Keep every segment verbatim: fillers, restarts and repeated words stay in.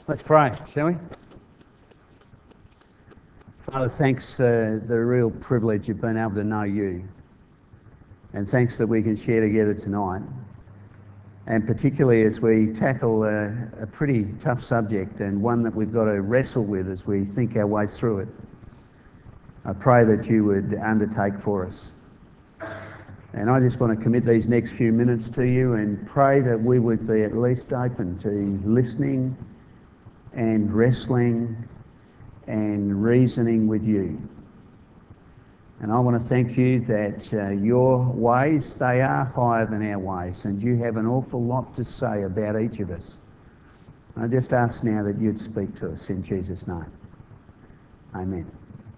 Let's pray, shall we? Father, thanks for the real privilege of being able to know you. And thanks that we can share together tonight. And particularly as we tackle a, a pretty tough subject and one that we've got to wrestle with as we think our way through it. I pray that you would undertake for us. And I just want to commit these next few minutes to you and pray that we would be at least open to listening and wrestling and reasoning with you. And I want to thank you that uh, your ways, they are higher than our ways, and you have an awful lot to say about each of us. I just ask now that you'd speak to us in Jesus' name. Amen.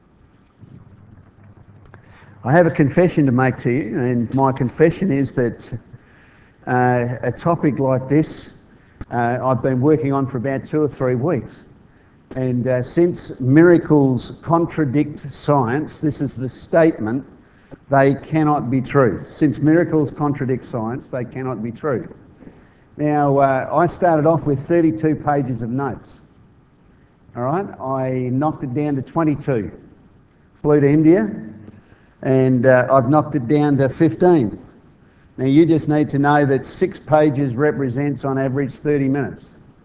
I have a confession to make to you, and my confession is that uh, a topic like this uh, I've been working on for about two or three weeks. And uh, since miracles contradict science, this is the statement, they cannot be truth. Since miracles contradict science, they cannot be true. Now, uh, I started off with thirty-two pages of notes. All right, I knocked it down to twenty-two. Flew to India, and uh, I've knocked it down to fifteen. Now, you just need to know that six pages represents on average thirty minutes.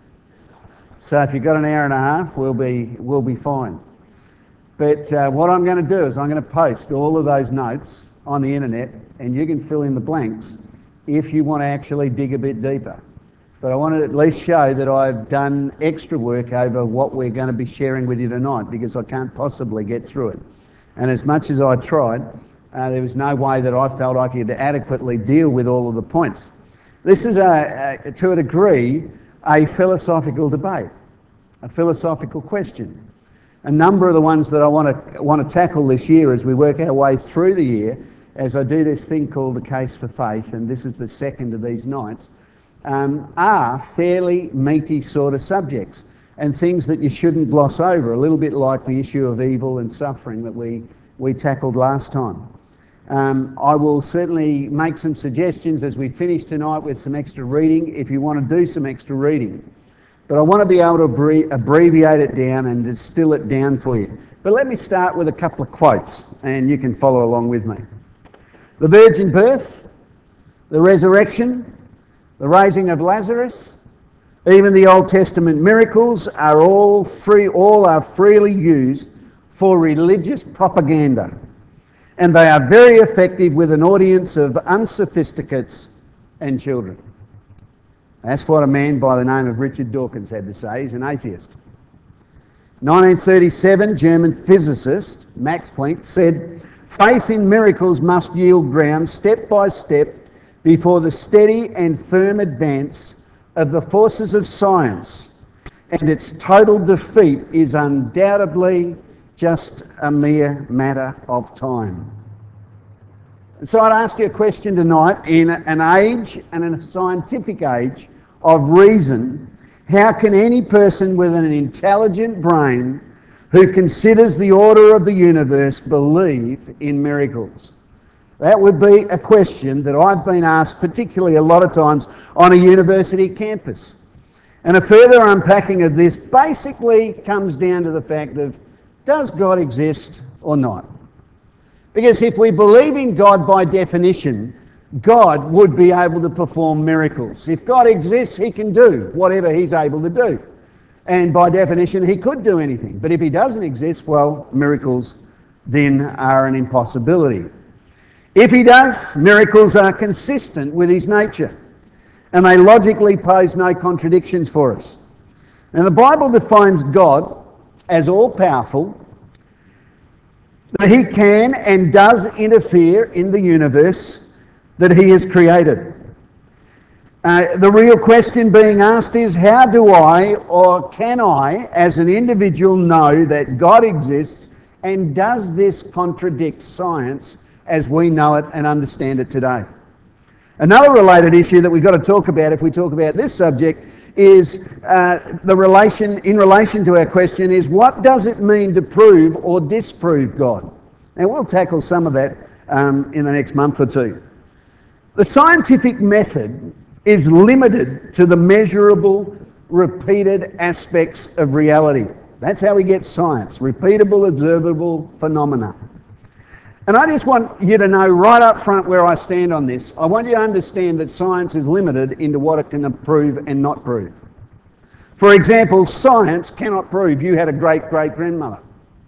So if you've got an hour and a half, we'll be, we'll be fine. But uh, what I'm going to do is I'm going to post all of those notes on the internet, and you can fill in the blanks if you want to actually dig a bit deeper. But I want to at least show that I've done extra work over what we're going to be sharing with you tonight, because I can't possibly get through it. And as much as I tried, uh, there was no way that I felt I could adequately deal with all of the points. This is, a, a, to a degree, a philosophical debate, a philosophical question. A number of the ones that I want to want to tackle this year as we work our way through the year, as I do this thing called the Case for Faith, and this is the second of these nights, um, are fairly meaty sort of subjects and things that you shouldn't gloss over, a little bit like the issue of evil and suffering that we, we tackled last time. Um, I will certainly make some suggestions as we finish tonight with some extra reading if you want to do some extra reading. But I want to be able to abbrevi- abbreviate it down and distill it down for you. But let me start with a couple of quotes and you can follow along with me. The virgin birth, the resurrection, the raising of Lazarus, even the Old Testament miracles are all free, all are freely used for religious propaganda. And they are very effective with an audience of unsophisticates and children. That's what a man by the name of Richard Dawkins had to say. He's an atheist. nineteen thirty-seven, German physicist Max Planck said, "Faith in miracles must yield ground step by step before the steady and firm advance of the forces of science, and its total defeat is undoubtedly just a mere matter of time." So I'd ask you a question tonight. In an age and in a scientific age of reason, how can any person with an intelligent brain who considers the order of the universe believe in miracles? That would be a question that I've been asked particularly a lot of times on a university campus. And a further unpacking of this basically comes down to the fact of, does God exist or not? Because if we believe in God by definition, God would be able to perform miracles. If God exists, he can do whatever he's able to do. And by definition, he could do anything. But if he doesn't exist, well, miracles then are an impossibility. If he does, miracles are consistent with his nature, and they logically pose no contradictions for us. And the Bible defines God as all-powerful, that he can and does interfere in the universe that he has created. Uh, the real question being asked is, how do I or can I as an individual know that God exists, and does this contradict science as we know it and understand it today? Another related issue that we've got to talk about if we talk about this subject is uh, the relation, in relation to our question, is what does it mean to prove or disprove God? And we'll tackle some of that um, in the next month or two. The scientific method is limited to the measurable repeated aspects of reality. That's how we get science, repeatable, observable phenomena. And I just want you to know right up front where I stand on this. I want you to understand that science is limited into what it can prove and not prove. For example, science cannot prove you had a great-great-grandmother.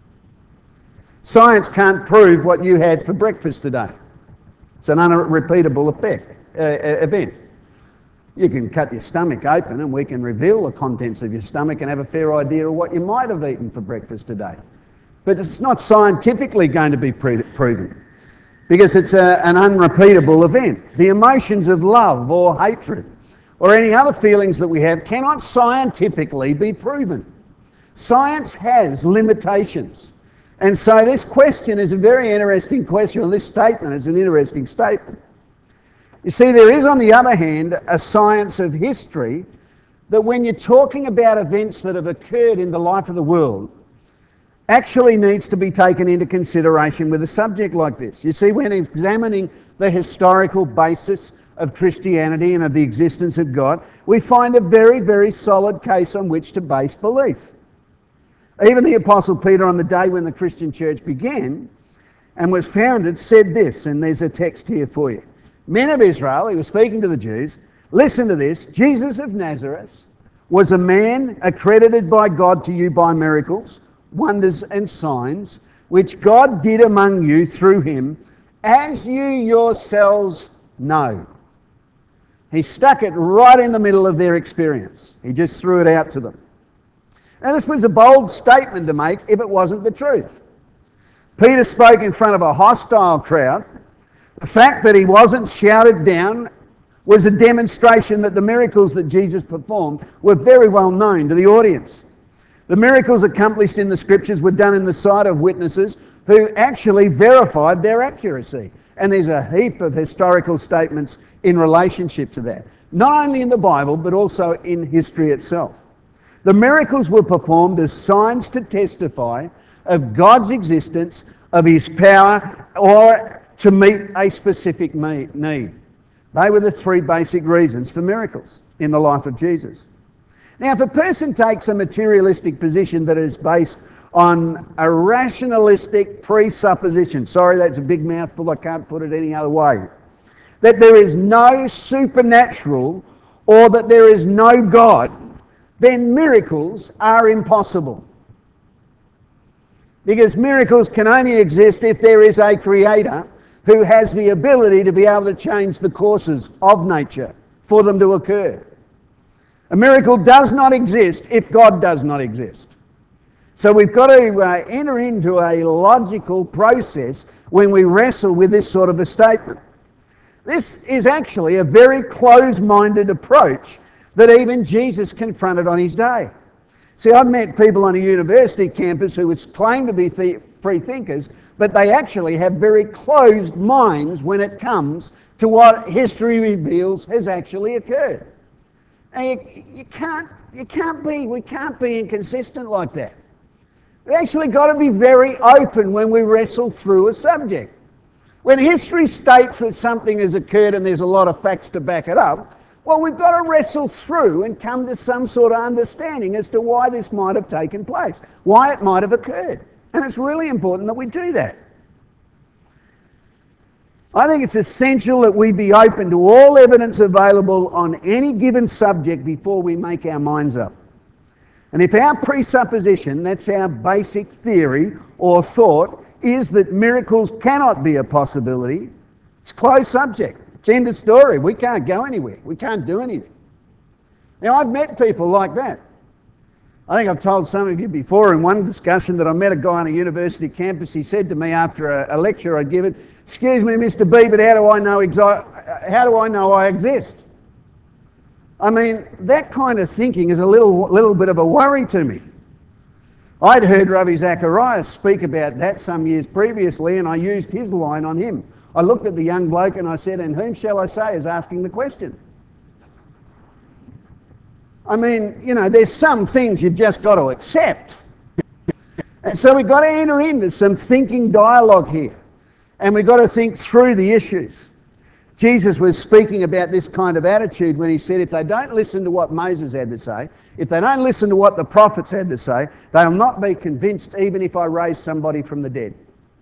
Science can't prove what you had for breakfast today. It's an unrepeatable effect, uh, event. You can cut your stomach open and we can reveal the contents of your stomach and have a fair idea of what you might have eaten for breakfast today. But it's not scientifically going to be pre- proven because it's a, an unrepeatable event. The emotions of love or hatred or any other feelings that we have cannot scientifically be proven. Science has limitations. And so this question is a very interesting question, or this statement is an interesting statement. You see, there is, on the other hand, a science of history that when you're talking about events that have occurred in the life of the world, actually needs to be taken into consideration with a subject like this. You see, when examining the historical basis of Christianity and of the existence of God, we find a very, very solid case on which to base belief. Even the Apostle Peter, on the day when the Christian church began and was founded, said this, and there's a text here for you. Men of Israel, he was speaking to the Jews, listen to this, Jesus of Nazareth was a man accredited by God to you by miracles, wonders and signs, which God did among you through him, as you yourselves know. He stuck it right in the middle of their experience. He just threw it out to them. Now, this was a bold statement to make if it wasn't the truth. Peter spoke in front of a hostile crowd. The fact that he wasn't shouted down was a demonstration that the miracles that Jesus performed were very well known to the audience. The miracles accomplished in the scriptures were done in the sight of witnesses who actually verified their accuracy. And there's a heap of historical statements in relationship to that, not only in the Bible, but also in history itself. The miracles were performed as signs to testify of God's existence, of his power, or to meet a specific need. They were the three basic reasons for miracles in the life of Jesus. Now, if a person takes a materialistic position that is based on a rationalistic presupposition, sorry, that's a big mouthful, I can't put it any other way, that there is no supernatural or that there is no God, then miracles are impossible. Because miracles can only exist if there is a creator who has the ability to be able to change the courses of nature for them to occur. A miracle does not exist if God does not exist. So we've got to uh, enter into a logical process when we wrestle with this sort of a statement. This is actually a very closed-minded approach that even Jesus confronted on his day. See, I've met people on a university campus who would claim to be th- free thinkers, but they actually have very closed minds when it comes to what history reveals has actually occurred. And you, you can't, you can't be, we can't be inconsistent like that. We've actually got to be very open when we wrestle through a subject. When history states that something has occurred and there's a lot of facts to back it up, well, we've got to wrestle through and come to some sort of understanding as to why this might have taken place, why it might have occurred. And it's really important that we do that. I think it's essential that we be open to all evidence available on any given subject before we make our minds up. And if our presupposition, that's our basic theory or thought, is that miracles cannot be a possibility, it's closed subject. It's end of story. We can't go anywhere. We can't do anything. Now, I've met people like that. I think I've told some of you before in one discussion that I met a guy on a university campus. He said to me after a, a lecture I'd given, "Excuse me, Mister B, but how do I know exi- how do I know I exist?" I mean, that kind of thinking is a little little bit of a worry to me. I'd heard Ravi Zacharias speak about that some years previously, and I used his line on him. I looked at the young bloke and I said, "And whom shall I say is asking the question?" I mean, you know, there's some things you've just got to accept. And so we've got to enter into some thinking dialogue here. And we've got to think through the issues. Jesus was speaking about this kind of attitude when he said, if they don't listen to what Moses had to say, if they don't listen to what the prophets had to say, they'll not be convinced even if I raise somebody from the dead.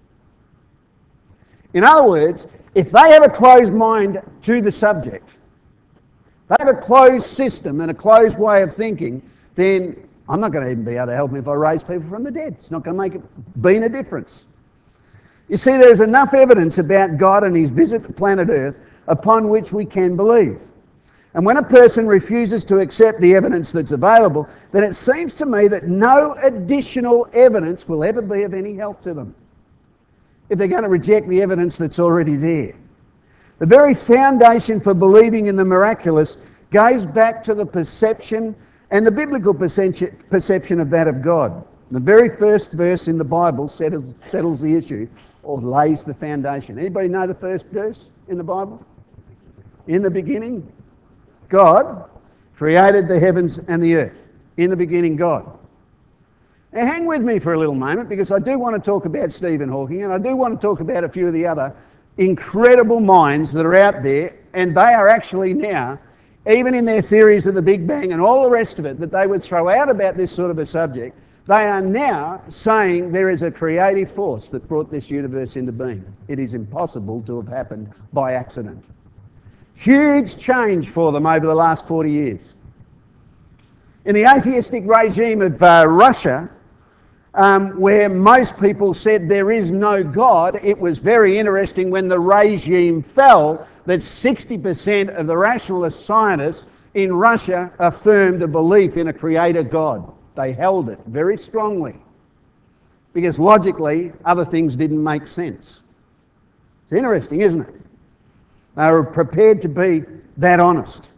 In other words, if they have a closed mind to the subject, they have a closed system and a closed way of thinking, then I'm not going to even be able to help them if I raise people from the dead. It's not going to make it being a difference. You see, there's enough evidence about God and his visit to planet Earth upon which we can believe. And when a person refuses to accept the evidence that's available, then it seems to me that no additional evidence will ever be of any help to them if they're going to reject the evidence that's already there. The very foundation for believing in the miraculous goes back to the perception and the biblical perception of that of God. The very first verse in the Bible settles, settles the issue, or lays the foundation. Anybody know the first verse in the Bible? In the beginning, God created the heavens and the earth. In the beginning, God. Now hang with me for a little moment, because I do want to talk about Stephen Hawking, and I do want to talk about a few of the other incredible minds that are out there, and they are actually now, even in their theories of the Big Bang and all the rest of it that they would throw out about this sort of a subject, they are now saying there is a creative force that brought this universe into being. It is impossible to have happened by accident. Huge change for them over the last forty years. In the atheistic regime of uh, Russia, um, where most people said there is no God, it was very interesting when the regime fell that sixty percent of the rationalist scientists in Russia affirmed a belief in a creator God. They held it very strongly because logically other things didn't make sense. It's interesting, isn't it? They were prepared to be that honest.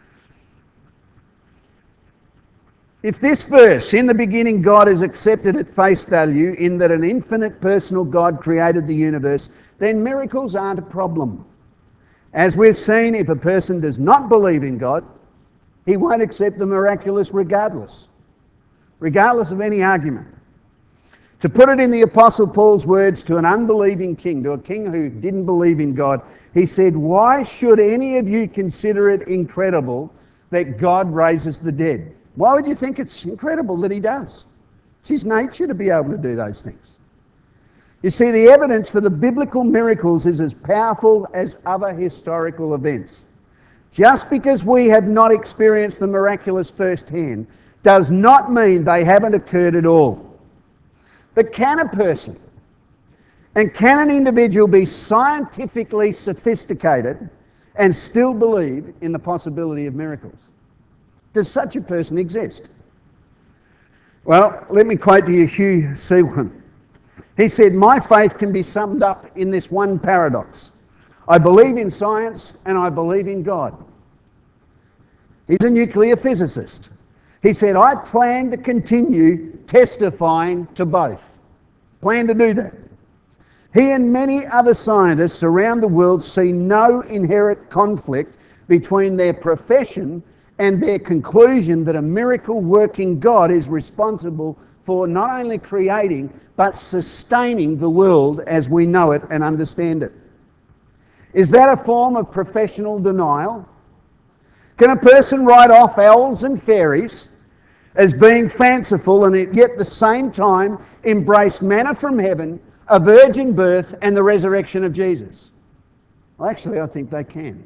If this verse, in the beginning God, is accepted at face value in that an infinite personal God created the universe, then miracles aren't a problem. As we've seen, if a person does not believe in God, he won't accept the miraculous regardless, regardless of any argument. To put it in the Apostle Paul's words to an unbelieving king, to a king who didn't believe in God, he said, "Why should any of you consider it incredible that God raises the dead?" Why would you think it's incredible that he does? It's his nature to be able to do those things. You see, the evidence for the biblical miracles is as powerful as other historical events. Just because we have not experienced the miraculous firsthand does not mean they haven't occurred at all. But can a person and can an individual be scientifically sophisticated and still believe in the possibility of miracles? Does such a person exist? Well, let me quote to you Hugh Seilman. He said, "My faith can be summed up in this one paradox. I believe in science and I believe in God." He's a nuclear physicist. He said, "I plan to continue testifying to both." Plan to do that. He and many other scientists around the world see no inherent conflict between their profession and their conclusion that a miracle-working God is responsible for not only creating but sustaining the world as we know it and understand it. Is that a form of professional denial? Can a person write off elves and fairies as being fanciful and yet at the same time embrace manna from heaven, a virgin birth and the resurrection of Jesus? Well, actually, I think they can.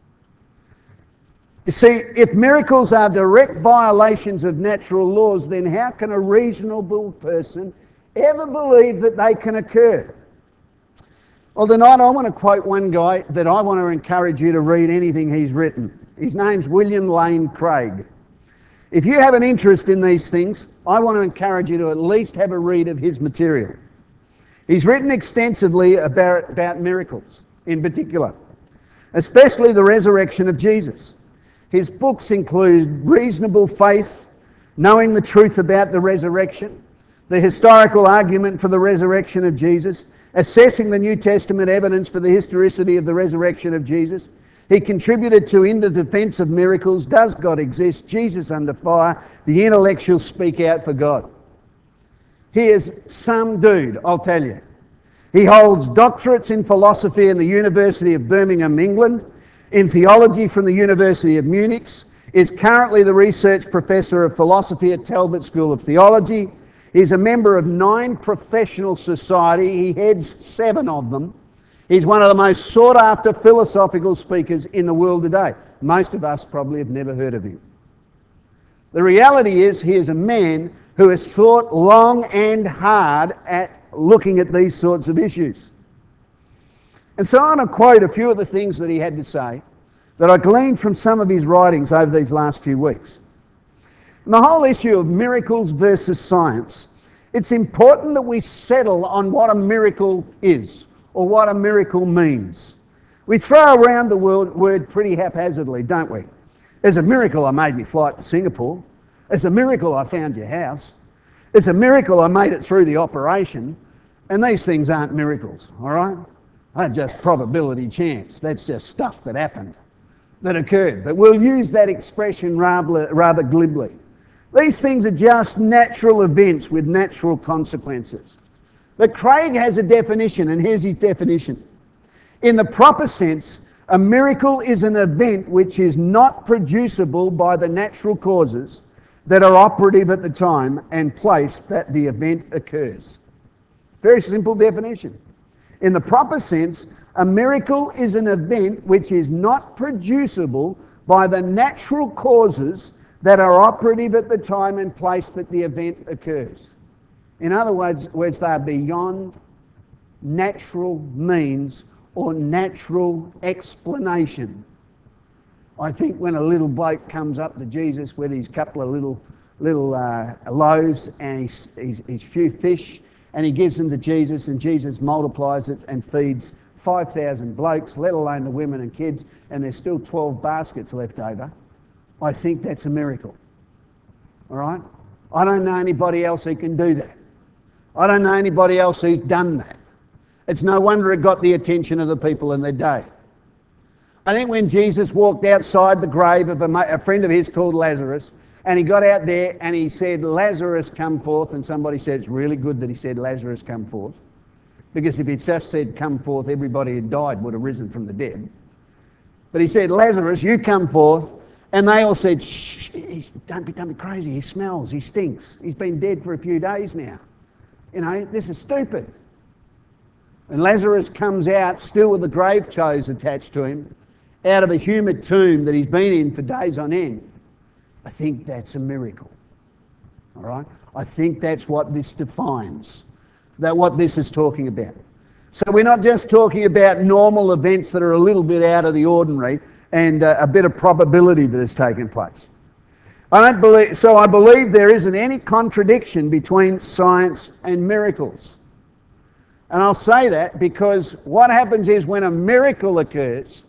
You see, if miracles are direct violations of natural laws, then how can a reasonable person ever believe that they can occur? Well, tonight I want to quote one guy that I want to encourage you to read anything he's written. His name's William Lane Craig. If you have an interest in these things, I want to encourage you to at least have a read of his material. He's written extensively about, about miracles in particular, especially the resurrection of Jesus. His books include Reasonable Faith, Knowing the Truth About the Resurrection, The Historical Argument for the Resurrection of Jesus, Assessing the New Testament Evidence for the Historicity of the Resurrection of Jesus. He contributed to In the Defense of Miracles, Does God Exist? Jesus Under Fire, The Intellectuals Speak Out for God. He is some dude, I'll tell you. He holds doctorates in philosophy in the University of Birmingham, England, in theology from the University of Munich, is currently the research professor of philosophy at Talbot School of Theology. He's a member of nine professional societies. He heads seven of them. He's one of the most sought-after philosophical speakers in the world today. Most of us probably have never heard of him. The reality is he is a man who has thought long and hard at looking at these sorts of issues. And so I'm going to quote a few of the things that he had to say that I gleaned from some of his writings over these last few weeks. And the whole issue of miracles versus science, it's important that we settle on what a miracle is or what a miracle means. We throw around the word, word pretty haphazardly, don't we? It's a miracle I made me flight to Singapore. It's a miracle I found your house. It's a miracle I made it through the operation. And these things aren't miracles, all right? They're just probability chance. That's just stuff that happened, that occurred. But we'll use that expression rather, rather glibly. These things are just natural events with natural consequences. But Craig has a definition, and here's his definition. In the proper sense, a miracle is an event which is not producible by the natural causes that are operative at the time and place that the event occurs. Very simple definition. In the proper sense, a miracle is an event which is not producible by the natural causes that are operative at the time and place that the event occurs. In other words, words they are beyond natural means or natural explanation. I think when a little bloke comes up to Jesus with his couple of little little uh, loaves and his, his, his few fish, and he gives them to Jesus, and Jesus multiplies it and feeds five thousand blokes, let alone the women and kids, and there's still twelve baskets left over, I think that's a miracle. All right? I don't know anybody else who can do that. I don't know anybody else who's done that. It's no wonder it got the attention of the people in their day. I think when Jesus walked outside the grave of a, a friend of his called Lazarus, and he got out there and he said, Lazarus, come forth, and somebody said, it's really good that he said, Lazarus, come forth, because if he'd just said, come forth, everybody who died would have risen from the dead. But he said, Lazarus, you come forth, and they all said, shh, shh don't, be, don't be crazy, he smells, he stinks, he's been dead for a few days now. You know, this is stupid. And Lazarus comes out, still with the grave clothes attached to him, out of a humid tomb that he's been in for days on end. I think that's a miracle. All right? I think that's what this defines, that what this is talking about. So we're not just talking about normal events that are a little bit out of the ordinary and uh, a bit of probability that has taken place. I don't believe, so I believe there isn't any contradiction between science and miracles. And I'll say that because what happens is when a miracle occurs,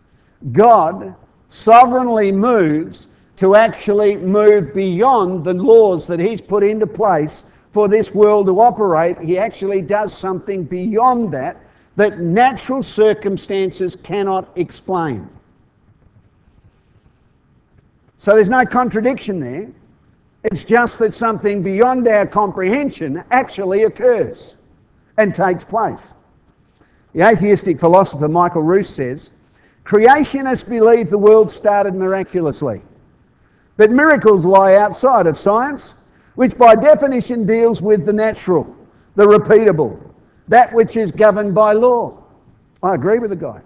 God sovereignly moves to actually move beyond the laws that he's put into place for this world to operate. He actually does something beyond that that natural circumstances cannot explain. So there's no contradiction there. It's just that something beyond our comprehension actually occurs and takes place. The atheistic philosopher Michael Roos says, creationists believe the world started miraculously, but miracles lie outside of science, which by definition deals with the natural, the repeatable, that which is governed by law. I agree with the guy.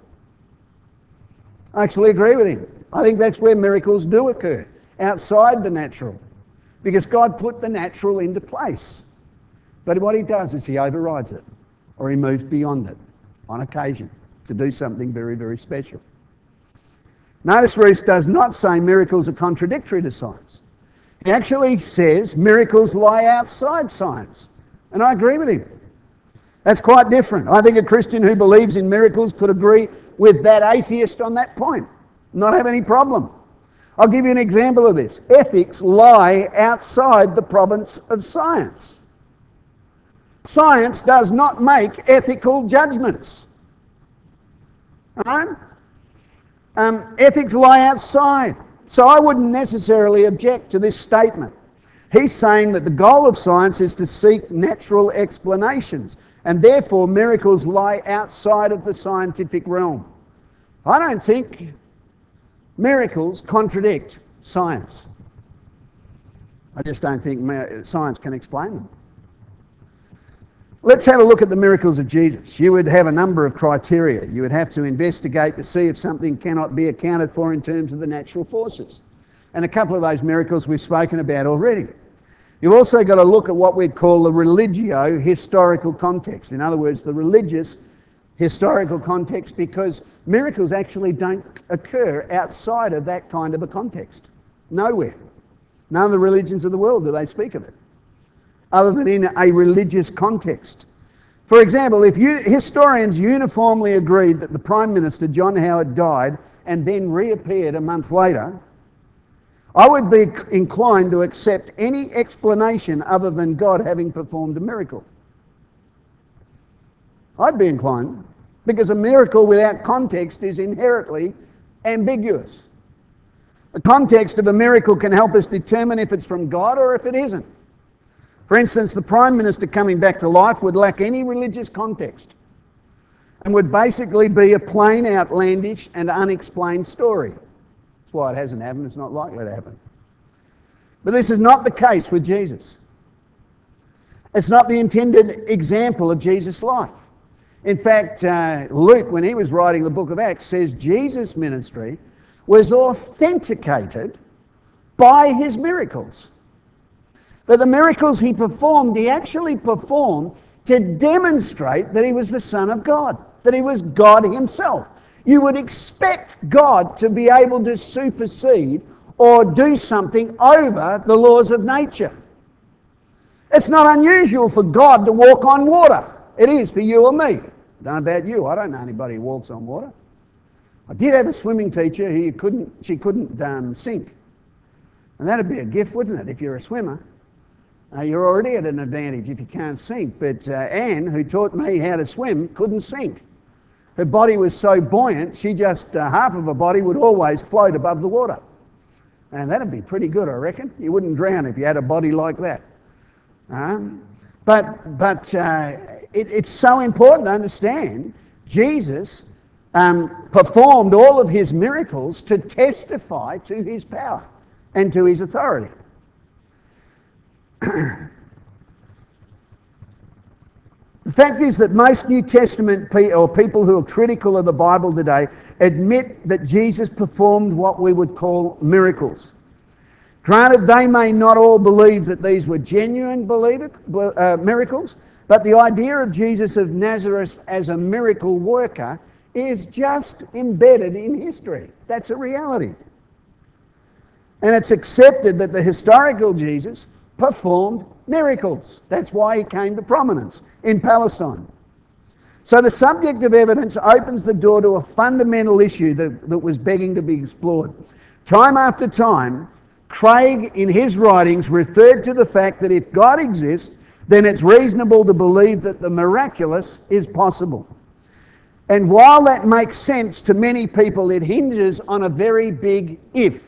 I actually agree with him. I think that's where miracles do occur, outside the natural, because God put the natural into place. But what he does is he overrides it, or he moves beyond it on occasion to do something very, very special. Notice Roos does not say miracles are contradictory to science. He actually says miracles lie outside science. And I agree with him. That's quite different. I think a Christian who believes in miracles could agree with that atheist on that point, not have any problem. I'll give you an example of this. Ethics lie outside the province of science. Science does not make ethical judgments. All right? Um, ethics lie outside. So I wouldn't necessarily object to this statement. He's saying that the goal of science is to seek natural explanations, and therefore miracles lie outside of the scientific realm. I don't think miracles contradict science. I just don't think science can explain them. Let's have a look at the miracles of Jesus. You would have a number of criteria. You would have to investigate to see if something cannot be accounted for in terms of the natural forces. And a couple of those miracles we've spoken about already. You've also got to look at what we'd call the religio-historical context. In other words, the religious historical context, because miracles actually don't occur outside of that kind of a context. Nowhere. None of the religions of the world do they speak of it, other than in a religious context. For example, if you, historians uniformly agreed that the Prime Minister, John Howard, died and then reappeared a month later, I would be inclined to accept any explanation other than God having performed a miracle. I'd be inclined, because a miracle without context is inherently ambiguous. The context of a miracle can help us determine if it's from God or if it isn't. For instance, the Prime Minister coming back to life would lack any religious context and would basically be a plain, outlandish and unexplained story. That's why it hasn't happened. It's not likely to happen. But this is not the case with Jesus. It's not the intended example of Jesus' life. In fact, uh, Luke, when he was writing the book of Acts, says Jesus' ministry was authenticated by his miracles. That the miracles he performed, he actually performed to demonstrate that he was the Son of God, that he was God himself. You would expect God to be able to supersede or do something over the laws of nature. It's not unusual for God to walk on water. It is for you or me. I don't know about you. I don't know anybody who walks on water. I did have a swimming teacher who couldn't, she couldn't um, sink. And that'd be a gift, wouldn't it, if you're a swimmer? Uh, you're already at an advantage if you can't sink. But uh, Anne, who taught me how to swim, couldn't sink. Her body was so buoyant, she just, uh, half of her body would always float above the water. And that'd be pretty good, I reckon. You wouldn't drown if you had a body like that. Um, but but uh, it, it's so important to understand Jesus um, performed all of his miracles to testify to his power and to his authority. The fact is that most New Testament pe- or people who are critical of the Bible today admit that Jesus performed what we would call miracles. Granted, they may not all believe that these were genuine believer, uh, miracles, but the idea of Jesus of Nazareth as a miracle worker is just embedded in history. That's a reality. And it's accepted that the historical Jesus performed miracles. That's why he came to prominence in Palestine. So the subject of evidence opens the door to a fundamental issue that, that was begging to be explored. Time after time, Craig, in his writings, referred to the fact that if God exists, then it's reasonable to believe that the miraculous is possible. And while that makes sense to many people, it hinges on a very big if.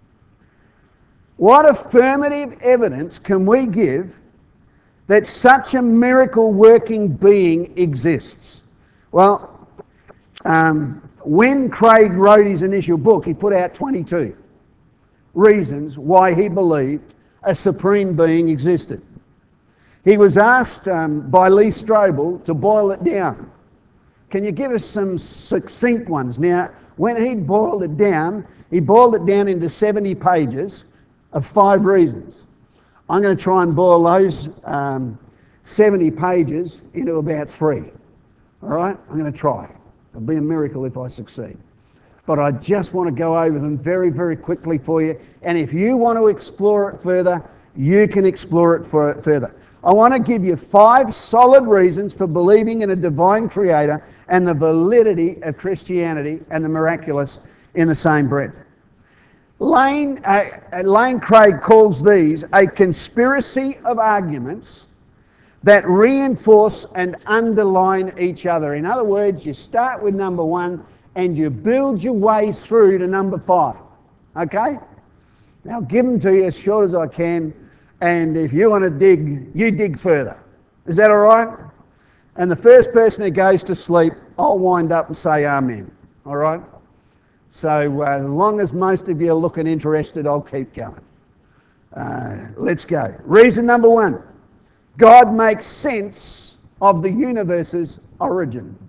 What affirmative evidence can we give that such a miracle-working being exists? Well, um, when Craig wrote his initial book, he put out twenty-two reasons why he believed a supreme being existed. He was asked um, by Lee Strobel to boil it down. Can you give us some succinct ones? Now, when he boiled it down, he boiled it down into seventy pages of five reasons. I'm going to try and boil those um, seventy pages into about three. All right? I'm going to try. It'll be a miracle if I succeed. But I just want to go over them very, very quickly for you. And if you want to explore it further, you can explore it for further. I want to give you five solid reasons for believing in a divine creator and the validity of Christianity and the miraculous in the same breath. Lane, uh, Lane Craig calls these a conspiracy of arguments that reinforce and underline each other. In other words, you start with number one and you build your way through to number five. Okay? Now, I'll give them to you as short as I can. And if you want to dig, you dig further. Is that all right? And the first person who goes to sleep, I'll wind up and say amen. All right? So uh, as long as most of you are looking interested, I'll keep going. Uh, let's go. Reason number one. God makes sense of the universe's origin.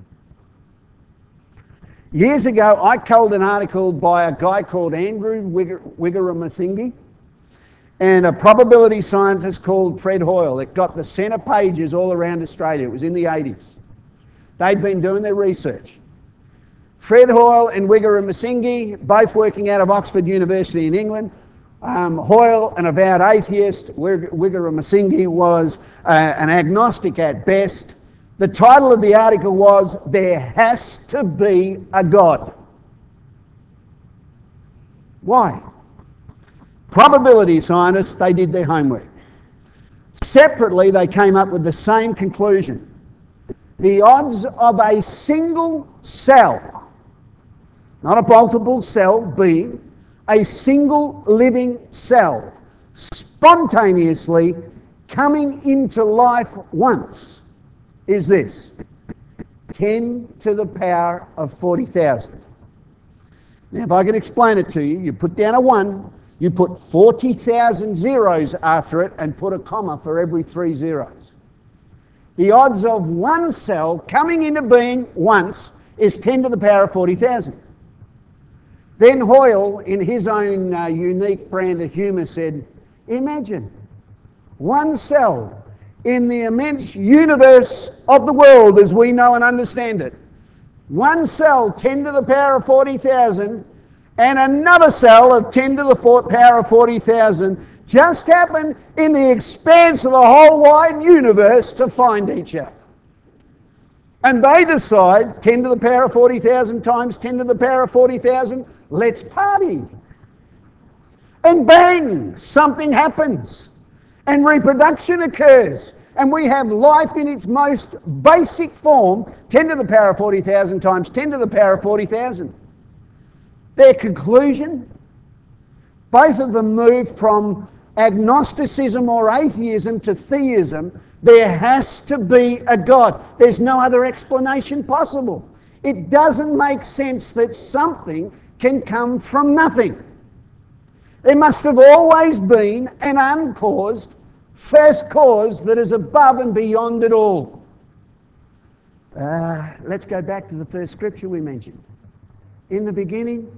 Years ago, I culled an article by a guy called Andrew Wigaramasinghe and a probability scientist called Fred Hoyle. It got the centre pages all around Australia. It was in the eighties. They'd been doing their research. Fred Hoyle and Wigaramasinghe, both working out of Oxford University in England. Um, Hoyle, an avowed atheist. Wigaramasinghe was uh, an agnostic at best. The title of the article was, "There Has to Be a God." Why? Probability scientists, they did their homework. Separately, they came up with the same conclusion. The odds of a single cell, not a multiple cell being, a single living cell, spontaneously coming into life once, is this: ten to the power of forty thousand. Now, if I can explain it to you, you put down a one, you put forty thousand zeros after it and put a comma for every three zeros. The odds of one cell coming into being once is ten to the power of forty thousand. Then Hoyle, in his own uh, unique brand of humour, said, imagine one cell in the immense universe of the world as we know and understand it. One cell, ten to the power of forty thousand, and another cell of ten to the power of forty thousand just happened in the expanse of the whole wide universe to find each other. And they decide ten to the power of forty thousand times ten to the power of forty thousand, let's party. And bang, something happens. And reproduction occurs. And we have life in its most basic form, ten to the power of forty thousand times ten to the power of forty thousand. Their conclusion? Both of them moved from agnosticism or atheism to theism. There has to be a God. There's no other explanation possible. It doesn't make sense that something can come from nothing. There must have always been an uncaused first cause that is above and beyond it all. Uh, let's go back to the first scripture we mentioned. In the beginning,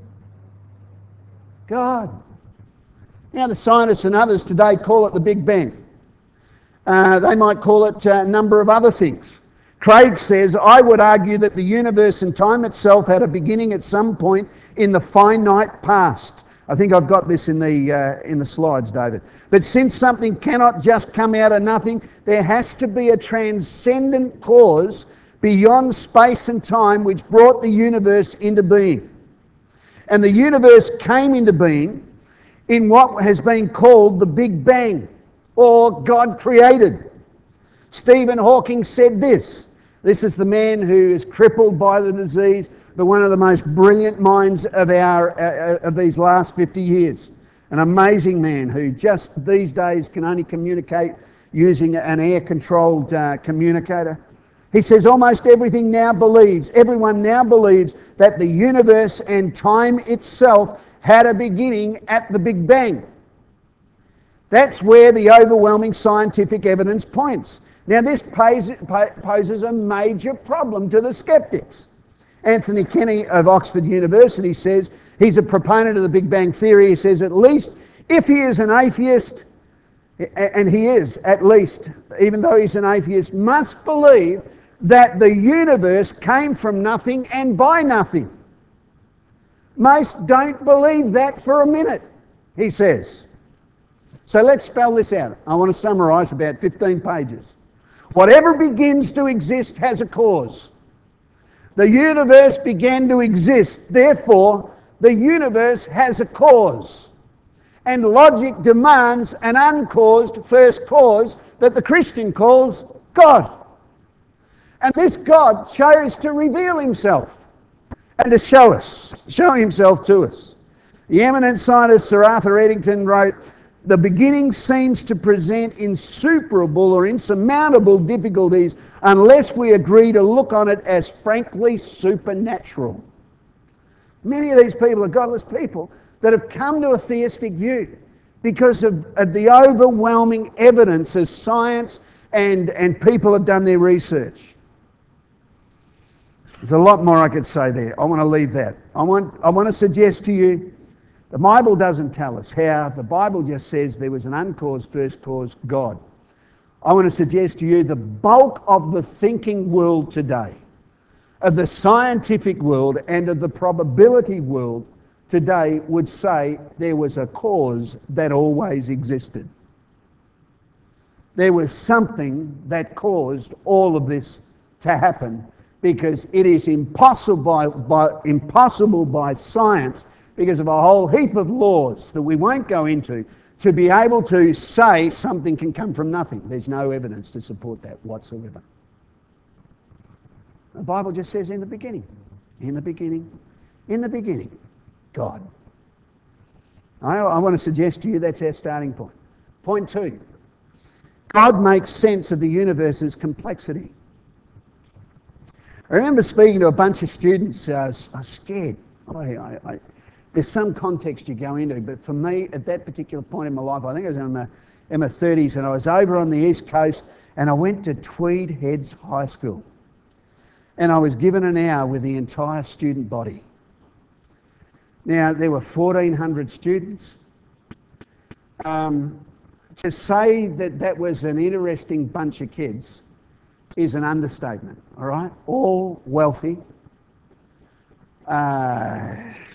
God. Now the scientists and others today call it the Big Bang. Uh, they might call it a number of other things. Craig says, I would argue that the universe and time itself had a beginning at some point in the finite past. I think I've got this in the uh, in the slides, David. But since something cannot just come out of nothing, there has to be a transcendent cause beyond space and time which brought the universe into being. And the universe came into being in what has been called the Big Bang, or God created. Stephen Hawking said this. This is the man who is crippled by the disease, but one of the most brilliant minds of our uh, of these last fifty years. An amazing man who just these days can only communicate using an air-controlled uh, communicator. He says almost everything now believes, everyone now believes that the universe and time itself had a beginning at the Big Bang. That's where the overwhelming scientific evidence points. Now this poses a major problem to the skeptics. Anthony Kenny of Oxford University says, he's a proponent of the Big Bang Theory, he says at least if he is an atheist, and he is at least, even though he's an atheist, must believe that the universe came from nothing and by nothing. Most don't believe that for a minute, he says. So let's spell this out. I want to summarise about fifteen pages. Whatever begins to exist has a cause. The universe began to exist, therefore the universe has a cause. And logic demands an uncaused first cause that the Christian calls God. And this God chose to reveal himself and to show us, show himself to us. The eminent scientist Sir Arthur Eddington wrote, The beginning seems to present insuperable or insurmountable difficulties unless we agree to look on it as frankly supernatural. Many of these people are godless people that have come to a theistic view because of, of the overwhelming evidence as science and, and people have done their research. There's a lot more I could say there. I want to leave that. I want, I want to suggest to you, the Bible doesn't tell us how. The Bible just says there was an uncaused first cause, God. I want to suggest to you the bulk of the thinking world today, of the scientific world and of the probability world today would say there was a cause that always existed. There was something that caused all of this to happen, because it is impossible by, by, impossible by science, because of a whole heap of laws that we won't go into, to be able to say something can come from nothing. There's no evidence to support that whatsoever. The Bible just says in the beginning, in the beginning, in the beginning, God. I, I want to suggest to you that's our starting point. Point two, God makes sense of the universe's complexity. I remember speaking to a bunch of students. Uh, I was scared. I, I, I, there's some context you go into, but for me, at that particular point in my life, I think I was in my, in my thirties, and I was over on the East Coast, and I went to Tweed Heads High School. And I was given an hour with the entire student body. Now, there were fourteen hundred students. Um, to say that that was an interesting bunch of kids is an understatement, all right? All wealthy. Uh,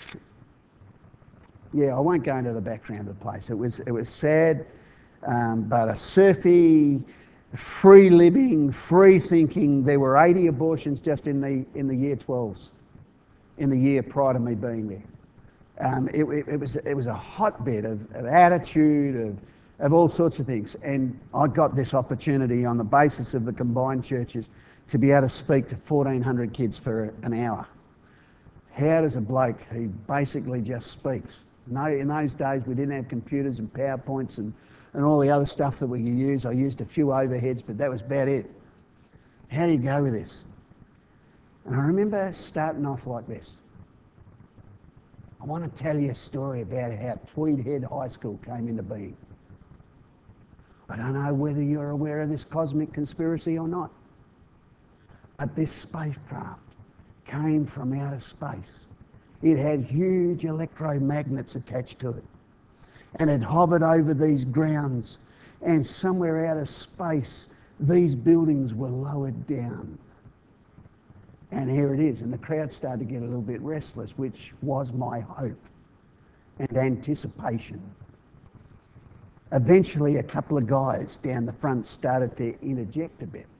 yeah, I won't go into the background of the place. It was, it was sad, um, but a surfy, free living, free thinking. There were eighty abortions just in the in the year twelves, in the year prior to me being there. Um, it, it, it was it was a hotbed of, of attitude, of of all sorts of things. And I got this opportunity on the basis of the combined churches to be able to speak to fourteen hundred kids for an hour. How does a bloke who basically just speaks? No, in those days we didn't have computers and PowerPoints and, and all the other stuff that we could use. I used a few overheads, but that was about it. How do you go with this? And I remember starting off like this. I want to tell you a story about how Tweed Head High School came into being. I don't know whether you're aware of this cosmic conspiracy or not, but this spacecraft came from outer space. It had huge electromagnets attached to it, and it hovered over these grounds, and somewhere out of space these buildings were lowered down. And here it is, and the crowd started to get a little bit restless, which was my hope and anticipation. Eventually, a couple of guys down the front started to interject a bit.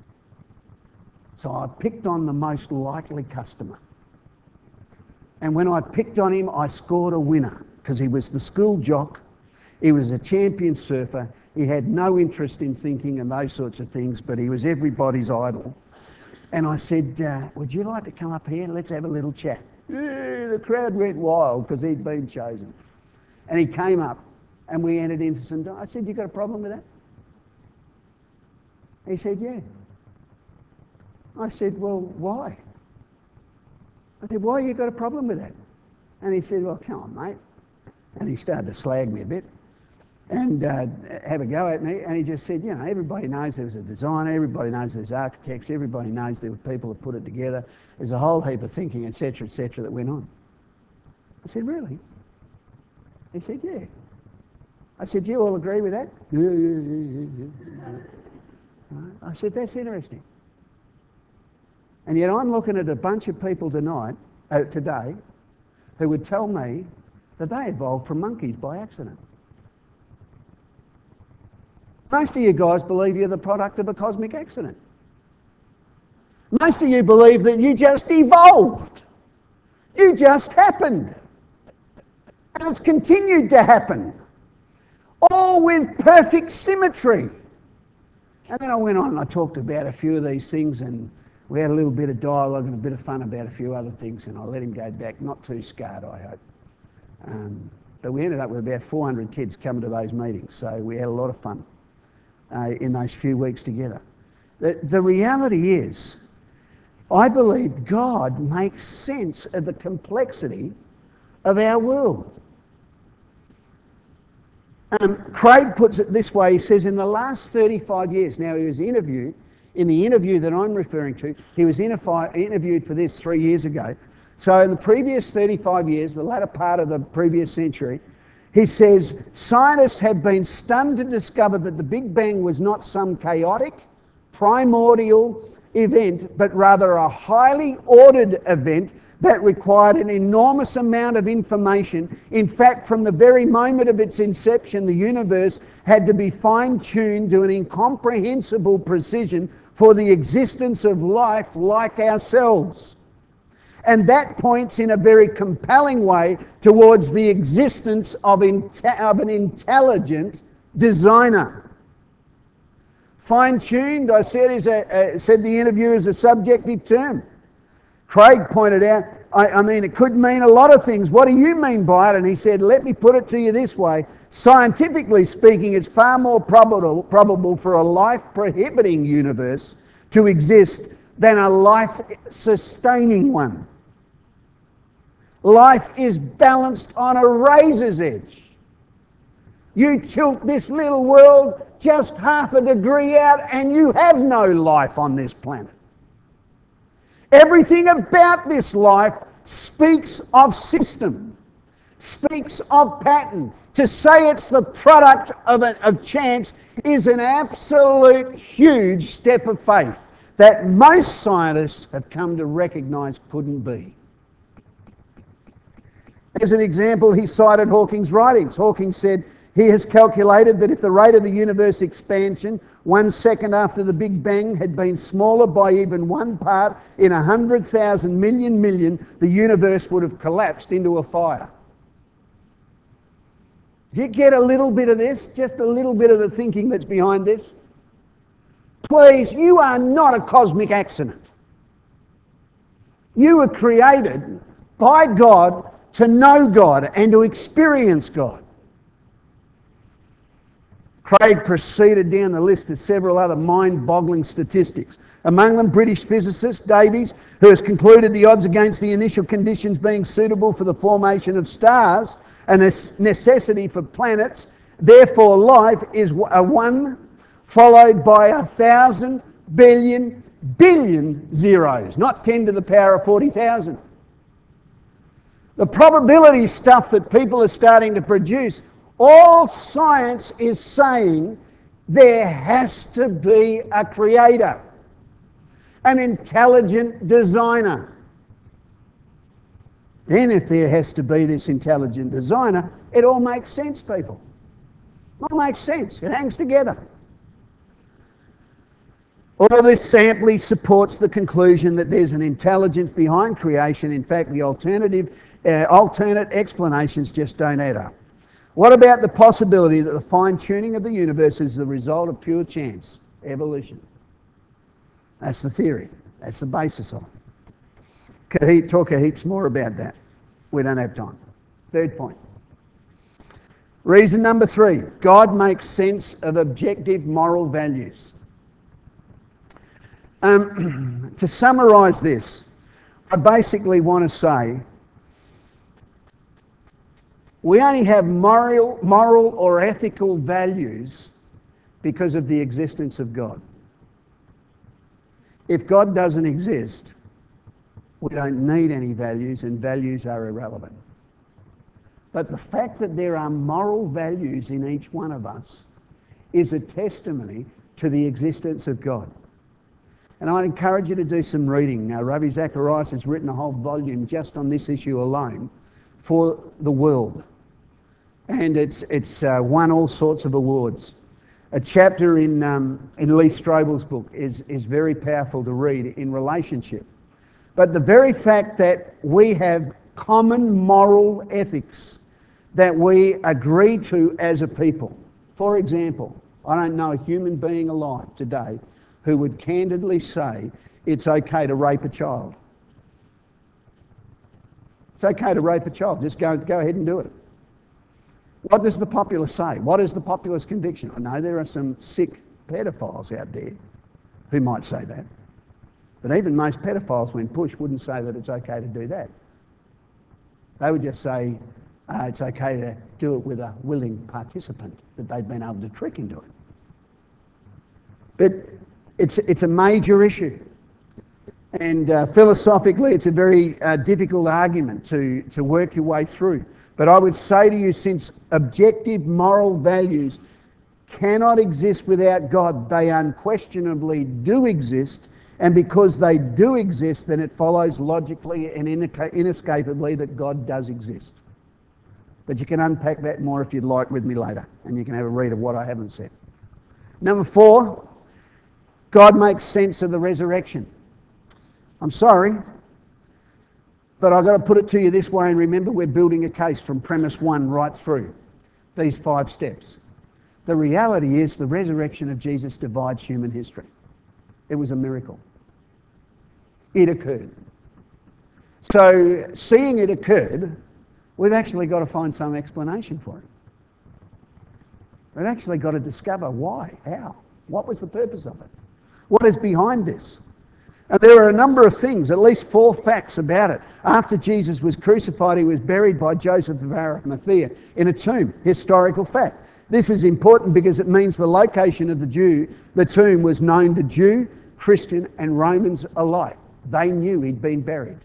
So I picked on the most likely customer. And when I picked on him, I scored a winner, because he was the school jock, he was a champion surfer, he had no interest in thinking and those sorts of things, but he was everybody's idol. And I said, uh, would you like to come up here? Let's have a little chat. Yeah, the crowd went wild because he'd been chosen. And he came up and we entered into some... I said, you got a problem with that? He said, yeah. I said, well, why? I said, why you got a problem with that? And he said, well, come on, mate. And he started to slag me a bit and uh, have a go at me. And he just said, you know, everybody knows there was a designer, everybody knows there's architects, everybody knows there were people that put it together. There's a whole heap of thinking, et cetera, et cetera, that went on. I said, really? He said, yeah. I said, do you all agree with that? Yeah, yeah, yeah, yeah, yeah. I said, that's interesting. And yet I'm looking at a bunch of people tonight, uh, today, who would tell me that they evolved from monkeys by accident. Most of you guys believe you're the product of a cosmic accident. Most of you believe that you just evolved. You just happened. And it's continued to happen. All with perfect symmetry. And then I went on and I talked about a few of these things, and we had a little bit of dialogue and a bit of fun about a few other things, and I let him go back, not too scarred, I hope. Um, but we ended up with about four hundred kids coming to those meetings. So we had a lot of fun uh, in those few weeks together. The, the reality is, I believe God makes sense of the complexity of our world. Um, Craig puts it this way. He says, in the last thirty-five years, now he was interviewed, in the interview that I'm referring to, he was interviewed for this three years ago. So in the previous thirty-five years, the latter part of the previous century, he says, scientists have been stunned to discover that the Big Bang was not some chaotic, primordial event, but rather a highly ordered event that required an enormous amount of information. In fact, from the very moment of its inception, the universe had to be fine-tuned to an incomprehensible precision for the existence of life like ourselves. And that points in a very compelling way towards the existence of, inte- of an intelligent designer. Fine-tuned, I said, is a, uh, said the interview is a subjective term. Craig pointed out, I, I mean, it could mean a lot of things. What do you mean by it? And he said, let me put it to you this way. Scientifically speaking, it's far more probable, probable for a life-prohibiting universe to exist than a life-sustaining one. Life is balanced on a razor's edge. You tilt this little world just half a degree out and you have no life on this planet. Everything about this life speaks of system, speaks of pattern. To say it's the product of, a, of chance is an absolute huge step of faith that most scientists have come to recognise couldn't be. As an example, he cited Hawking's writings. Hawking said he has calculated that if the rate of the universe expansion one second after the Big Bang had been smaller by even one part in a hundred thousand million million, the universe would have collapsed into a fire. Do you get a little bit of this? Just a little bit of the thinking that's behind this? Please, you are not a cosmic accident. You were created by God to know God and to experience God. Craig proceeded down the list of several other mind-boggling statistics. Among them, British physicist Davies, who has concluded the odds against the initial conditions being suitable for the formation of stars and a necessity for planets, therefore life is a one followed by a thousand billion billion zeros, not ten to the power of forty thousand. The probability stuff that people are starting to produce, all science is saying there has to be a creator, an intelligent designer. Then if there has to be this intelligent designer, it all makes sense, people. It all makes sense. It hangs together. All this amply supports the conclusion that there's an intelligence behind creation. In fact, the alternative, uh, alternate explanations just don't add up. What about the possibility that the fine-tuning of the universe is the result of pure chance, evolution? That's the theory. That's the basis of it. Could he talk heaps more about that? We don't have time. Third point. Reason number three, God makes sense of objective moral values. Um, to summarise this, I basically want to say we only have moral, moral or ethical values because of the existence of God. If God doesn't exist, we don't need any values, and values are irrelevant. But the fact that there are moral values in each one of us is a testimony to the existence of God. And I'd encourage you to do some reading. Now, Ravi Zacharias has written a whole volume just on this issue alone for the world. And it's it's uh, won all sorts of awards. A chapter in um, in Lee Strobel's book is, is very powerful to read in relationship. But the very fact that we have common moral ethics that we agree to as a people. For example, I don't know a human being alive today who would candidly say it's okay to rape a child. It's okay to rape a child. Just go, go ahead and do it. What does the populace say? What is the populace conviction? I know there are some sick pedophiles out there who might say that. But even most pedophiles, when pushed, wouldn't say that it's okay to do that. They would just say uh, it's okay to do it with a willing participant that they've been able to trick into it. But it's, it's a major issue. And uh, philosophically, it's a very uh, difficult argument to, to work your way through. But I would say to you, since objective moral values cannot exist without God, they unquestionably do exist. And because they do exist, then it follows logically and inescapably that God does exist. But you can unpack that more if you'd like with me later, and you can have a read of what I haven't said. Number four, God makes sense of the resurrection. I'm sorry, but I've got to put it to you this way, and remember we're building a case from premise one right through these five steps. The reality is the resurrection of Jesus divides human history. It was a miracle. It occurred. So seeing it occurred, we've actually got to find some explanation for it. We've actually got to discover why, how, what was the purpose of it, what is behind this. And there are a number of things, at least four facts about it. After Jesus was crucified, he was buried by Joseph of Arimathea in a tomb, historical fact. This is important because it means the location of the Jew, the tomb was known to Jew, Christian and Romans alike. They knew he'd been buried.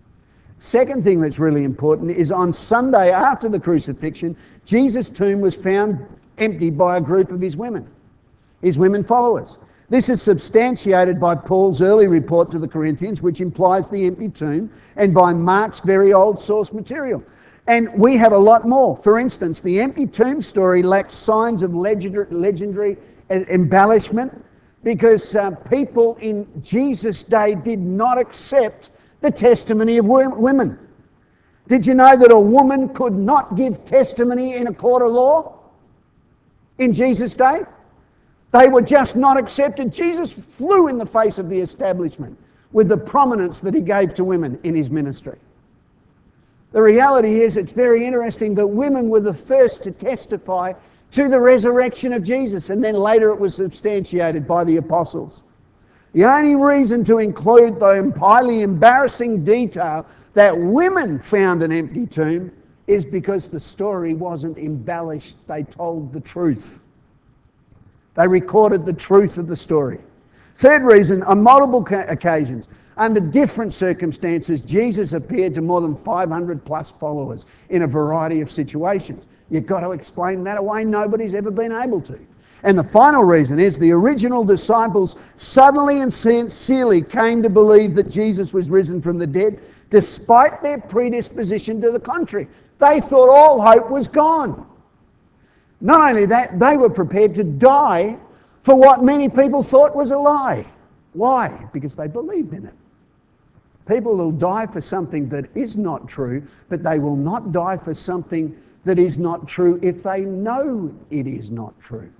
Second thing that's really important is on Sunday after the crucifixion, Jesus' tomb was found empty by a group of his women, his women followers. This is substantiated by Paul's early report to the Corinthians, which implies the empty tomb, and by Mark's very old source material. And we have a lot more. For instance, the empty tomb story lacks signs of legendary, legendary embellishment because uh, people in Jesus' day did not accept the testimony of women. Did you know that a woman could not give testimony in a court of law in Jesus' day? They were just not accepted. Jesus flew in the face of the establishment with the prominence that he gave to women in his ministry. The reality is, it's very interesting that women were the first to testify to the resurrection of Jesus, and then later it was substantiated by the apostles. The only reason to include the highly embarrassing detail that women found an empty tomb is because the story wasn't embellished. They told the truth. They recorded the truth of the story. Third reason, on multiple occasions, under different circumstances, Jesus appeared to more than five hundred plus followers in a variety of situations. You've got to explain that away. Nobody's ever been able to. And the final reason is the original disciples suddenly and sincerely came to believe that Jesus was risen from the dead, despite their predisposition to the contrary. They thought all hope was gone. Not only that, they were prepared to die for what many people thought was a lie. Why? Because they believed in it. People will die for something that is not true, but they will not die for something that is not true if they know it is not true.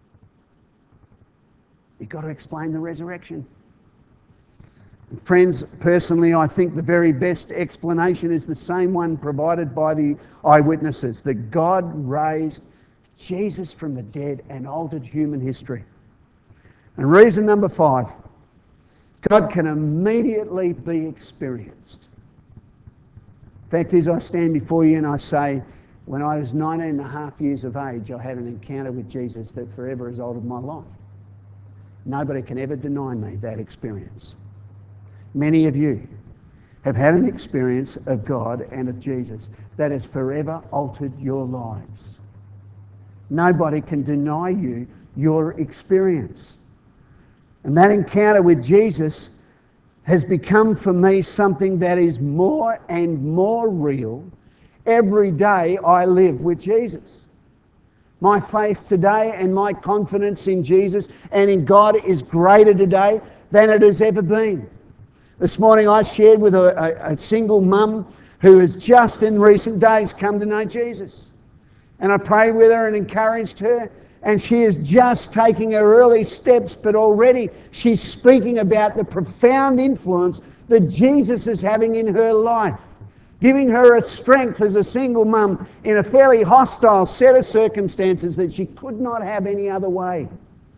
You've got to explain the resurrection. And friends, personally, I think the very best explanation is the same one provided by the eyewitnesses, that God raised Jesus from the dead and altered human history. And reason number five, God can immediately be experienced. Fact is, I stand before you and I say, when I was nineteen and a half years of age, I had an encounter with Jesus that forever has altered my life. Nobody can ever deny me that experience. Many of you have had an experience of God and of Jesus that has forever altered your lives. Nobody can deny you your experience. And that encounter with Jesus has become for me something that is more and more real every day I live with Jesus. My faith today and my confidence in Jesus and in God is greater today than it has ever been. This morning I shared with a, a, a single mum who has just in recent days come to know Jesus. And I prayed with her and encouraged her, and she is just taking her early steps, but already she's speaking about the profound influence that Jesus is having in her life. giving her a strength as a single mum in a fairly hostile set of circumstances that she could not have any other way.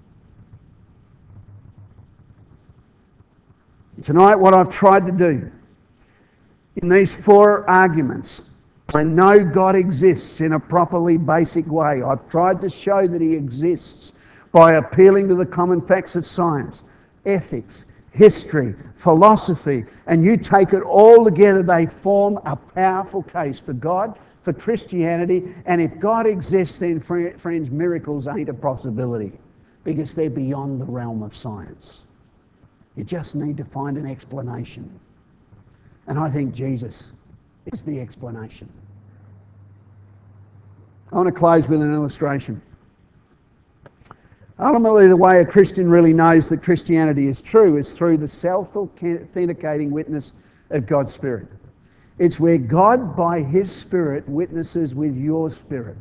Tonight, what I've tried to do in these four arguments, I know God exists in a properly basic way. I've tried to show that he exists by appealing to the common facts of science, ethics, history, philosophy, and you take it all together, they form a powerful case for God, for Christianity, and if God exists, then friends, miracles ain't a possibility because they're beyond the realm of science. You just need to find an explanation. And I think Jesus is the explanation. I want to close with an illustration. Ultimately, the way a Christian really knows that Christianity is true is through the self-authenticating witness of God's Spirit. It's where God, by his Spirit, witnesses with your spirit.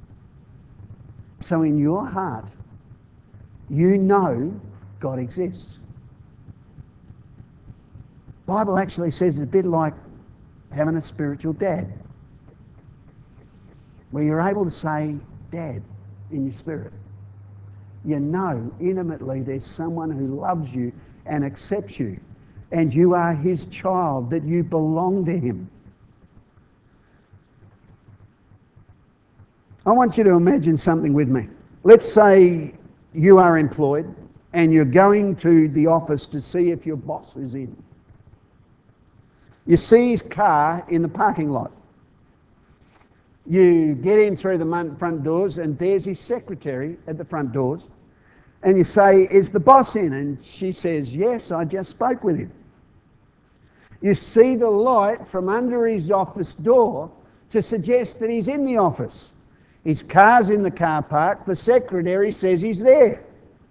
So in your heart, you know God exists. The Bible actually says it's a bit like having a spiritual dad, where you're able to say, Dad, in your spirit. You know intimately there's someone who loves you and accepts you, and you are his child, that you belong to him. I want you to imagine something with me. Let's say you are employed and you're going to the office to see if your boss is in. You see his car in the parking lot. You get in through the front doors and there's his secretary at the front doors. And you say, is the boss in? And she says, yes, I just spoke with him. You see the light from under his office door to suggest that he's in the office. His car's in the car park. The secretary says he's there.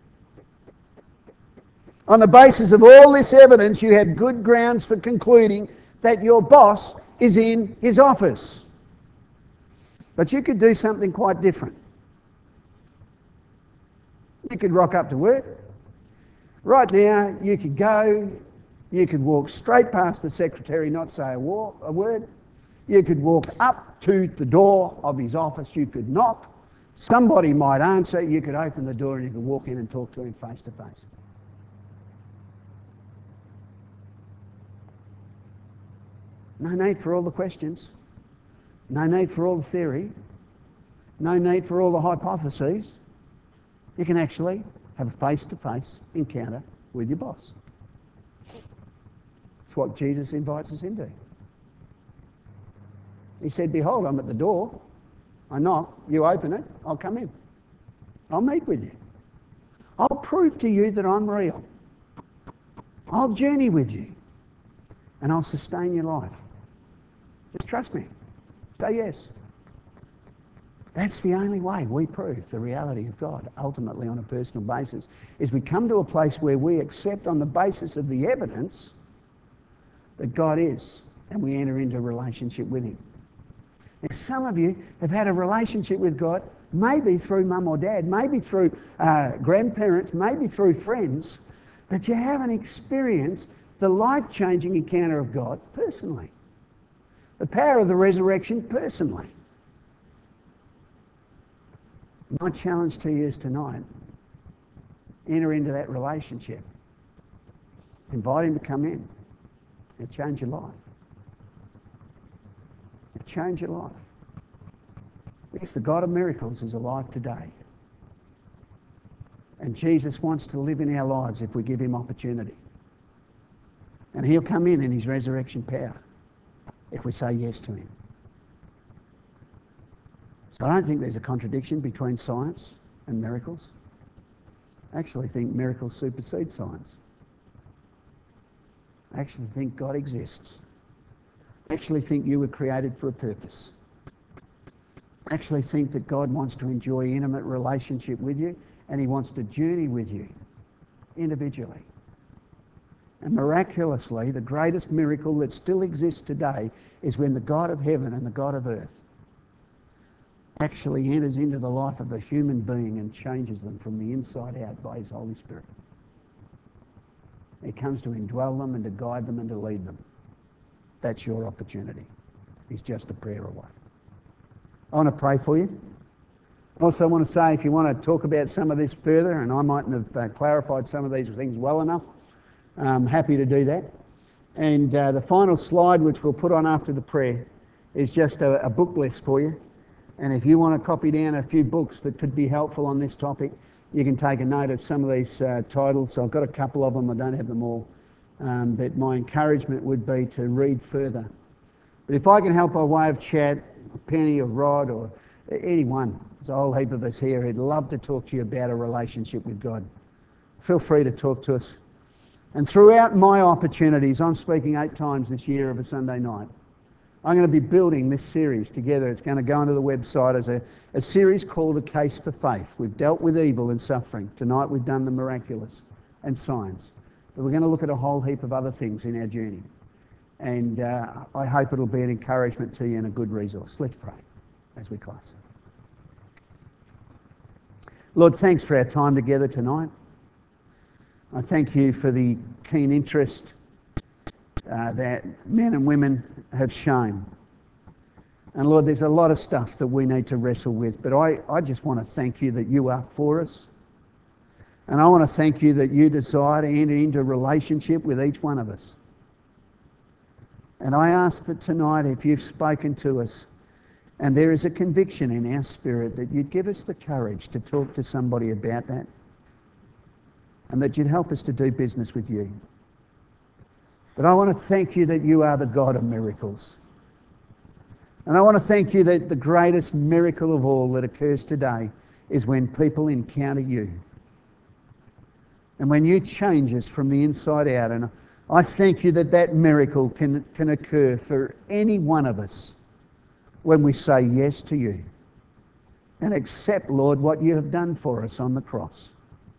On the basis of all this evidence, you have good grounds for concluding that your boss is in his office. But you could do something quite different. You could rock up to work. Right now, you could go, you could walk straight past the secretary, not say a, war, a word. You could walk up to the door of his office, you could knock. Somebody might answer, you could open the door and you could walk in and talk to him face to face. No need for all the questions. No need for all the theory. No need for all the hypotheses. You can actually have a face-to-face encounter with your boss. It's what Jesus invites us into. He said, behold, I'm at the door. I knock. You open it. I'll come in. I'll meet with you. I'll prove to you that I'm real. I'll journey with you. And I'll sustain your life. Just trust me. Say yes. That's the only way we prove the reality of God, ultimately on a personal basis, is we come to a place where we accept on the basis of the evidence that God is, and we enter into a relationship with him. Now, some of you have had a relationship with God, maybe through mum or dad, maybe through uh, grandparents, maybe through friends, but you haven't experienced the life-changing encounter of God personally. The power of the resurrection personally. My challenge to you is tonight, enter into that relationship. Invite him to come in and change your life. It'll change your life. Because the God of miracles is alive today. And Jesus wants to live in our lives if we give him opportunity. And he'll come in in his resurrection power if we say yes to him. So I don't think there's a contradiction between science and miracles. I actually think miracles supersede science. I actually think God exists. I actually think you were created for a purpose. I actually think that God wants to enjoy intimate relationship with you, and he wants to journey with you individually. And miraculously, the greatest miracle that still exists today is when the God of heaven and the God of earth actually enters into the life of a human being and changes them from the inside out by his Holy Spirit. He comes to indwell them and to guide them and to lead them. That's your opportunity. is just a prayer away. I want to pray for you. Also, I want to say, if you want to talk about some of this further, and I mightn't have uh, clarified some of these things well enough, I'm happy to do that. And uh, the final slide, which we'll put on after the prayer, is just a, a book list for you. And if you want to copy down a few books that could be helpful on this topic, you can take a note of some of these uh, titles. So I've got a couple of them, I don't have them all. Um, but my encouragement would be to read further. But if I can help by way of chat, Penny or Rod or anyone, there's a whole heap of us here who'd love to talk to you about a relationship with God. Feel free to talk to us. And throughout my opportunities, I'm speaking eight times this year of a Sunday night. I'm going to be building this series together. It's going to go onto the website as a, a series called A Case for Faith. We've dealt with evil and suffering. Tonight we've done the miraculous and science. But we're going to look at a whole heap of other things in our journey. And uh, I hope it'll be an encouragement to you and a good resource. Let's pray as we close. Lord, thanks for our time together tonight. I thank you for the keen interest uh, that men and women have shown. And Lord, there's a lot of stuff that we need to wrestle with, but I, I just want to thank you that you are for us. And I want to thank you that you desire to enter into a relationship with each one of us. And I ask that tonight, if you've spoken to us and there is a conviction in our spirit, that you'd give us the courage to talk to somebody about that, and that you'd help us to do business with you. But I want to thank you that you are the God of miracles. And I want to thank you that the greatest miracle of all that occurs today is when people encounter you. And when you change us from the inside out. And I thank you that that miracle can, can occur for any one of us when we say yes to you and accept, Lord, what you have done for us on the cross.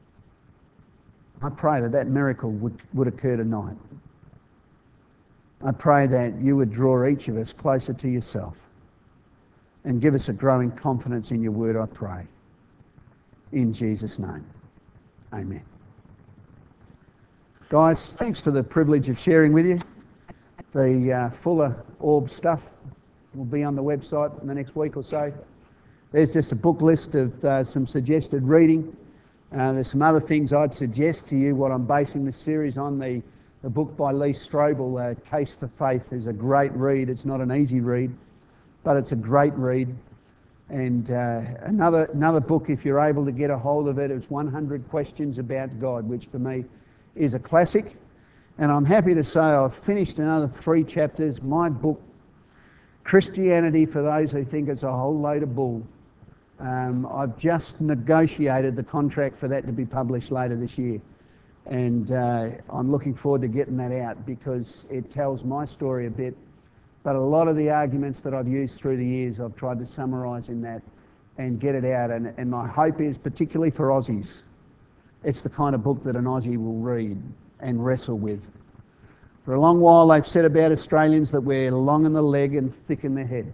I pray that that miracle would, would occur tonight. I pray that you would draw each of us closer to yourself and give us a growing confidence in your word, I pray. In Jesus' name, amen. Guys, thanks for the privilege of sharing with you. The uh, Fuller Orb stuff will be on the website in the next week or so. There's just a book list of uh, some suggested reading. Uh, there's some other things I'd suggest to you. What I'm basing this series on, the, the book by Lee Strobel, uh, Case for Faith, is a great read. It's not an easy read, but it's a great read. And uh, another another book, if you're able to get a hold of it, it's one hundred Questions About God, which for me is a classic. And I'm happy to say I've finished another three chapters. My book, Christianity for Those Who Think It's a Whole Load of Bull. Um, I've just negotiated the contract for that to be published later this year. And uh, I'm looking forward to getting that out because it tells my story a bit. But a lot of the arguments that I've used through the years, I've tried to summarise in that and get it out. And, and my hope is, particularly for Aussies, it's the kind of book that an Aussie will read and wrestle with. For a long while, they've said about Australians that we're long in the leg and thick in the head.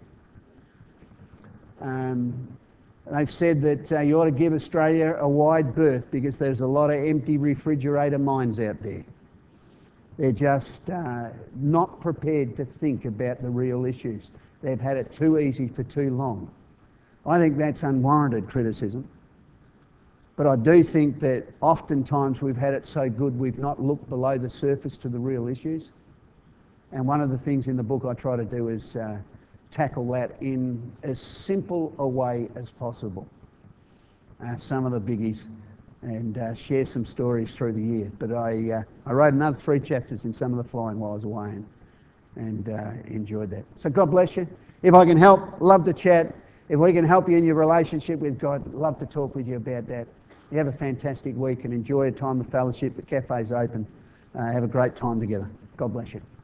Um, they've said that uh, you ought to give Australia a wide berth because there's a lot of empty refrigerator minds out there. They're just uh, not prepared to think about the real issues. They've had it too easy for too long. I think that's unwarranted criticism. But I do think that oftentimes we've had it so good we've not looked below the surface to the real issues. And one of the things in the book I try to do is uh, tackle that in as simple a way as possible. Uh, some of the biggies, and uh, share some stories through the year. But I uh, I wrote another three chapters in some of the flying while I was away and, and uh, enjoyed that. So God bless you. If I can help, love to chat. If we can help you in your relationship with God, love to talk with you about that. You have a fantastic week and enjoy a time of fellowship. The cafe's open. Uh, have a great time together. God bless you.